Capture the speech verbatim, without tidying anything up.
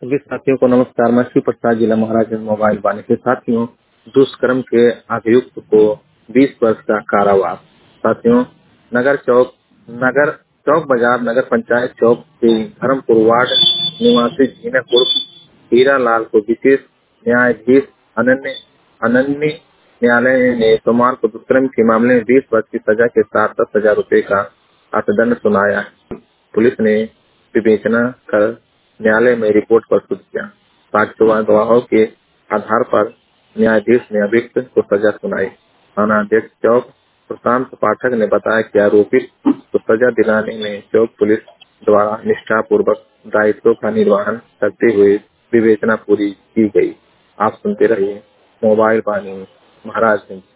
सभी साथियों को नमस्कार। मैं श्री प्रसाद, जिला महाराजगंज मोबाइल वाले के साथियों, दुष्कर्म के अभियुक्त को बीस वर्ष का कारावास। साथियों, नगर चौक नगर चौक बाजार नगर पंचायत चौक के धर्मपुर वार्ड निवासी जीनक उर्फ हीरा लाल को विशेष न्यायाधीश अनन्य अनन्य न्यायालय ने सोमवार को दुष्कर्म के मामले में बीस वर्ष की सजा के साथ दस हजार रूपए का अर्थदंड सुनाया। पुलिस ने विवेचना कर न्यायालय में रिपोर्ट प्रस्तुत किया। साक्ष्यवान गवाहों के आधार पर न्यायाधीश ने अभियुक्त को सजा सुनाई। थाना अध्यक्ष चौक प्रशांत पाठक ने बताया कि आरोपित को सजा दिलाने में चौक पुलिस द्वारा निष्ठापूर्वक दायित्वों का निर्वहन करते हुए विवेचना पूरी की गई। आप सुनते रहिए मोबाइल वाणी महाराजगंज।